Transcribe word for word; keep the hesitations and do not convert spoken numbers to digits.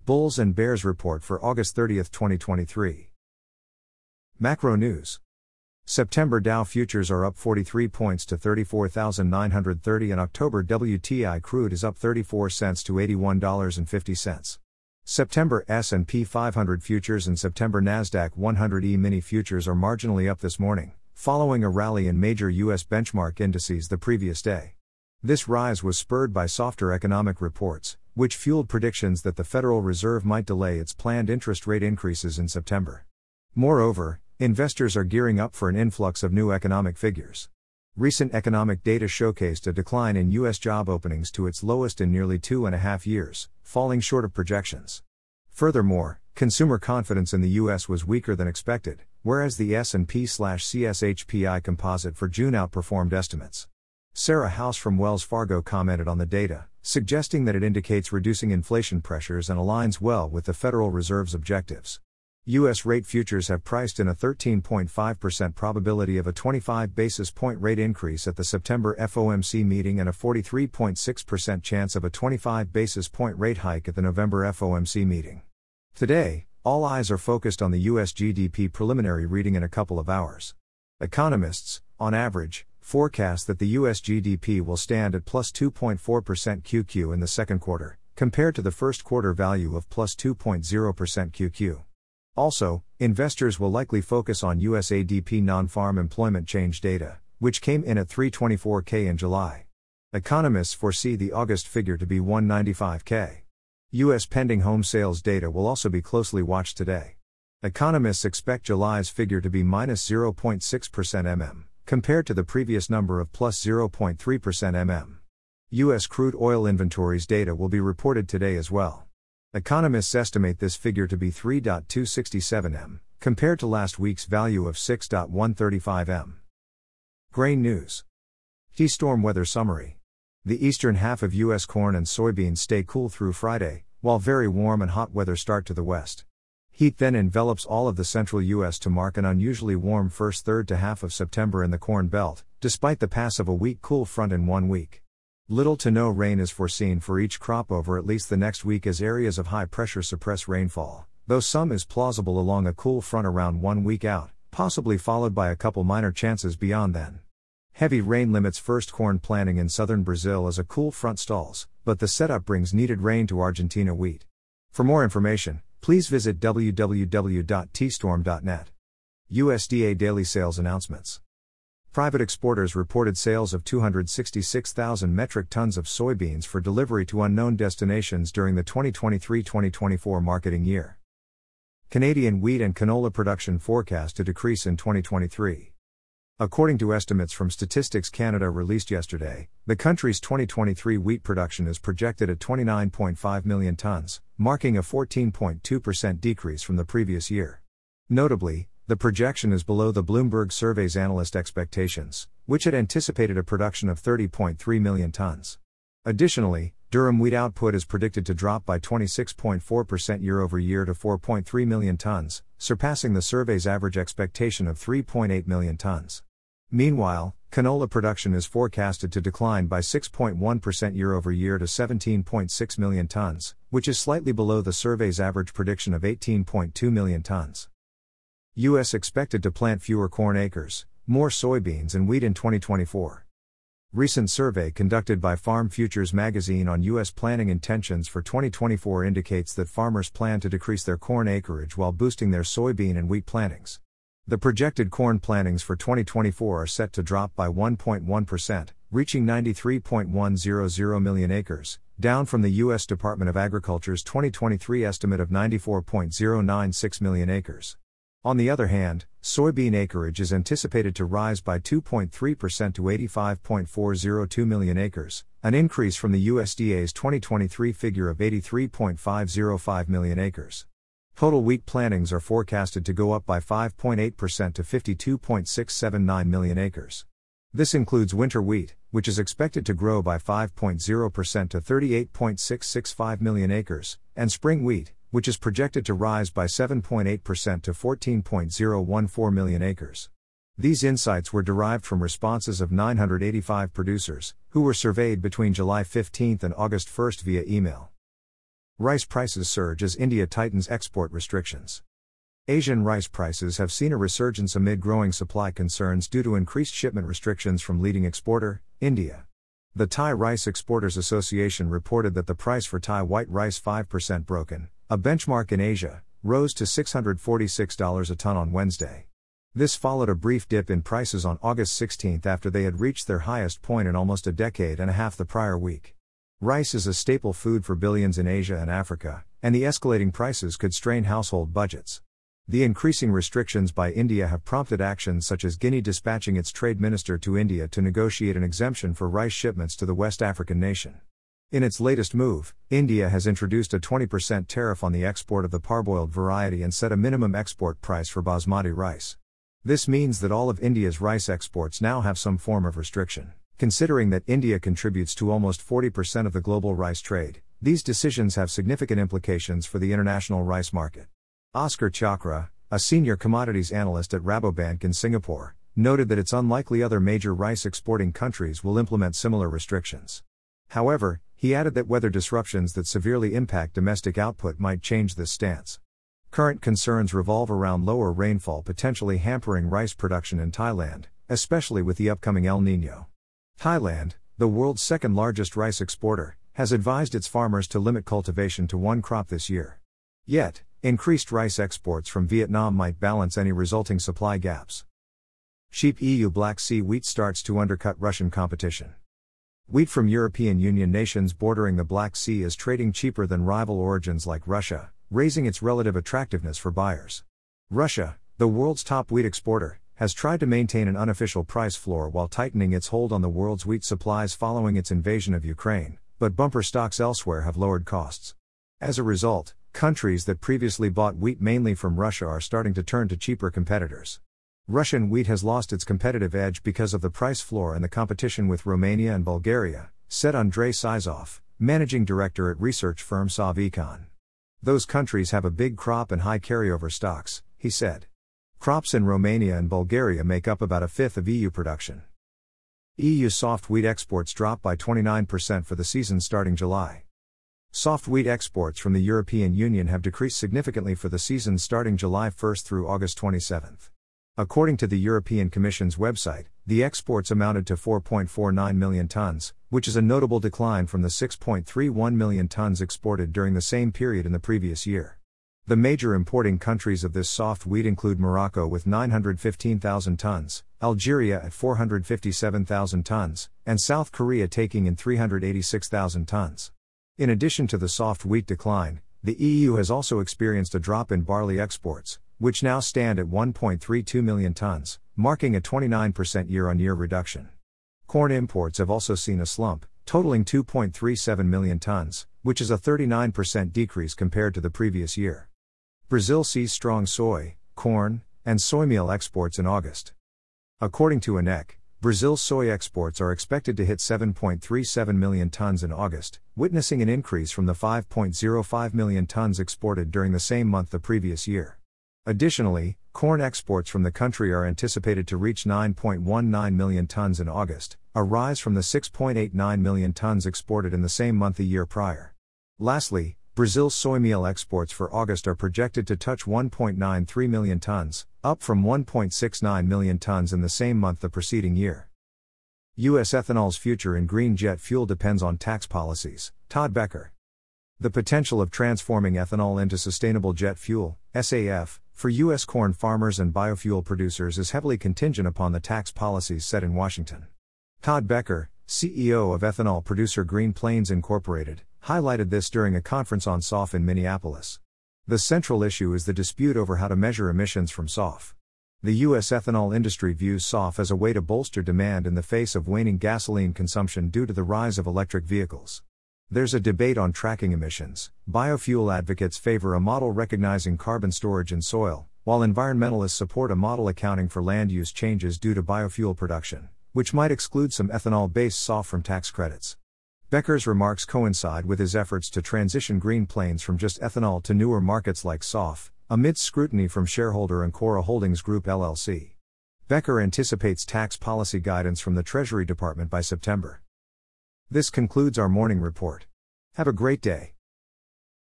Bulls and Bears report for August thirtieth, twenty twenty-three. Macro news. September Dow futures are up forty-three points to thirty-four thousand nine hundred thirty and October W T I crude is up thirty-four cents to eighty-one dollars and fifty cents. September S and P five hundred futures and September Nasdaq one hundred E mini futures are marginally up this morning, following a rally in major U S benchmark indices the previous day. This rise was spurred by softer economic reports, which fueled predictions that the Federal Reserve might delay its planned interest rate increases in September. Moreover, investors are gearing up for an influx of new economic figures. Recent economic data showcased a decline in U S job openings to its lowest in nearly two and a half years, falling short of projections. Furthermore, consumer confidence in the U S was weaker than expected, whereas the S and P C S H P I composite for June outperformed estimates. Sarah House from Wells Fargo commented on the data, suggesting that it indicates reducing inflation pressures and aligns well with the Federal Reserve's objectives. U S rate futures have priced in a thirteen point five percent probability of a twenty-five basis point rate increase at the September F O M C meeting and a forty-three point six percent chance of a twenty-five basis point rate hike at the November F O M C meeting. Today, all eyes are focused on the U S G D P preliminary reading in a couple of hours. Economists, on average, forecast that the U S G D P will stand at plus two point four percent Q Q in the second quarter, compared to the first quarter value of plus two point zero percent Q Q. Also, investors will likely focus on U S A D P non-farm employment change data, which came in at three hundred twenty-four thousand in July. Economists foresee the August figure to be one hundred ninety-five thousand. U S pending home sales data will also be closely watched today. Economists expect July's figure to be minus zero point six percent mm, compared to the previous number of plus zero point three percent mm. U S crude oil inventories data will be reported today as well. Economists estimate this figure to be three point two six seven million, compared to last week's value of six point one three five million. Grain news. T-storm weather summary. The eastern half of U S corn and soybeans stay cool through Friday, while very warm and hot weather start to the west. Heat then envelops all of the central U S to mark an unusually warm first third to half of September in the Corn Belt, despite the pass of a weak cool front in one week. Little to no rain is foreseen for each crop over at least the next week as areas of high pressure suppress rainfall, though some is plausible along a cool front around one week out, possibly followed by a couple minor chances beyond then. Heavy rain limits first corn planting in southern Brazil as a cool front stalls, but the setup brings needed rain to Argentina wheat. For more information, please visit w w w dot t storm dot net. U S D A daily sales announcements. Private exporters reported sales of two hundred sixty-six thousand metric tons of soybeans for delivery to unknown destinations during the twenty twenty-three twenty twenty-four marketing year. Canadian wheat and canola production forecast to decrease in twenty twenty-three. According to estimates from Statistics Canada released yesterday, the country's twenty twenty-three wheat production is projected at twenty-nine point five million tons, marking a fourteen point two percent decrease from the previous year. Notably, the projection is below the Bloomberg Survey's analyst expectations, which had anticipated a production of thirty point three million tons. Additionally, durum wheat output is predicted to drop by twenty-six point four percent year-over-year to four point three million tons, surpassing the survey's average expectation of three point eight million tons. Meanwhile, canola production is forecasted to decline by six point one percent year-over-year to seventeen point six million tons, which is slightly below the survey's average prediction of eighteen point two million tons. U S expected to plant fewer corn acres, more soybeans and wheat in twenty twenty-four. Recent survey conducted by Farm Futures magazine on U S planting intentions for twenty twenty-four indicates that farmers plan to decrease their corn acreage while boosting their soybean and wheat plantings. The projected corn plantings for twenty twenty-four are set to drop by one point one percent, reaching ninety-three point one hundred million acres, down from the U S Department of Agriculture's twenty twenty-three estimate of ninety-four point zero nine six million acres. On the other hand, soybean acreage is anticipated to rise by two point three percent to eighty-five point four zero two million acres, an increase from the U S D A's twenty twenty-three figure of eighty-three point five zero five million acres. Total wheat plantings are forecasted to go up by five point eight percent to fifty-two point six seven nine million acres. This includes winter wheat, which is expected to grow by five point zero percent to thirty-eight point six six five million acres, and spring wheat, which is projected to rise by seven point eight percent to fourteen point zero one four million acres. These insights were derived from responses of nine hundred eighty-five producers, who were surveyed between July fifteenth and August first via email. Rice prices surge as India tightens export restrictions. Asian rice prices have seen a resurgence amid growing supply concerns due to increased shipment restrictions from leading exporter, India. The Thai Rice Exporters Association reported that the price for Thai white rice five percent broken, a benchmark in Asia, rose to six hundred forty-six dollars a ton on Wednesday. This followed a brief dip in prices on August sixteenth after they had reached their highest point in almost a decade and a half the prior week. Rice is a staple food for billions in Asia and Africa, and the escalating prices could strain household budgets. The increasing restrictions by India have prompted actions such as Guinea dispatching its trade minister to India to negotiate an exemption for rice shipments to the West African nation. In its latest move, India has introduced a twenty percent tariff on the export of the parboiled variety and set a minimum export price for basmati rice. This means that all of India's rice exports now have some form of restriction. Considering that India contributes to almost forty percent of the global rice trade, these decisions have significant implications for the international rice market. Oscar Chakra, a senior commodities analyst at Rabobank in Singapore, noted that it's unlikely other major rice exporting countries will implement similar restrictions. However, he added that weather disruptions that severely impact domestic output might change this stance. Current concerns revolve around lower rainfall potentially hampering rice production in Thailand, especially with the upcoming El Niño. Thailand, the world's second largest rice exporter, has advised its farmers to limit cultivation to one crop this year. Yet, increased rice exports from Vietnam might balance any resulting supply gaps. Cheap E U Black Sea wheat starts to undercut Russian competition. Wheat from European Union nations bordering the Black Sea is trading cheaper than rival origins like Russia, raising its relative attractiveness for buyers. Russia, the world's top wheat exporter, has tried to maintain an unofficial price floor while tightening its hold on the world's wheat supplies following its invasion of Ukraine, but bumper stocks elsewhere have lowered costs. As a result, countries that previously bought wheat mainly from Russia are starting to turn to cheaper competitors. Russian wheat has lost its competitive edge because of the price floor and the competition with Romania and Bulgaria, said Andrei Sizov, managing director at research firm Savicon. Those countries have a big crop and high carryover stocks, he said. Crops in Romania and Bulgaria make up about a fifth of E U production. E U soft wheat exports dropped by twenty-nine percent for the season starting July. Soft wheat exports from the European Union have decreased significantly for the season starting July first through August twenty-seventh. According to the European Commission's website, the exports amounted to four point four nine million tons, which is a notable decline from the six point three one million tons exported during the same period in the previous year. The major importing countries of this soft wheat include Morocco with nine hundred fifteen thousand tons, Algeria at four hundred fifty-seven thousand tons, and South Korea taking in three hundred eighty-six thousand tons. In addition to the soft wheat decline, the E U has also experienced a drop in barley exports, which now stand at one point three two million tons, marking a twenty-nine percent year-on-year reduction. Corn imports have also seen a slump, totaling two point three seven million tons, which is a thirty-nine percent decrease compared to the previous year. Brazil sees strong soy, corn, and soy meal exports in August. According to A N E C, Brazil's soy exports are expected to hit seven point three seven million tons in August, witnessing an increase from the five point zero five million tons exported during the same month the previous year. Additionally, corn exports from the country are anticipated to reach nine point one nine million tons in August, a rise from the six point eight nine million tons exported in the same month a year prior. Lastly, Brazil's soy meal exports for August are projected to touch one point nine three million tons, up from one point six nine million tons in the same month the preceding year. U S ethanol's future in green jet fuel depends on tax policies, Todd Becker. The potential of transforming ethanol into sustainable jet fuel, S A F, for U S corn farmers and biofuel producers is heavily contingent upon the tax policies set in Washington. Todd Becker, C E O of ethanol producer Green Plains Incorporated, highlighted this during a conference on S A F in Minneapolis. The central issue is the dispute over how to measure emissions from S A F. The U S ethanol industry views S A F as a way to bolster demand in the face of waning gasoline consumption due to the rise of electric vehicles. There's a debate on tracking emissions. Biofuel advocates favor a model recognizing carbon storage in soil, while environmentalists support a model accounting for land use changes due to biofuel production, which might exclude some ethanol-based S A F from tax credits. Becker's remarks coincide with his efforts to transition Green Plains from just ethanol to newer markets like S A F, amidst scrutiny from shareholder Ancora Holdings Group L L C. Becker anticipates tax policy guidance from the Treasury Department by September. This concludes our morning report. Have a great day.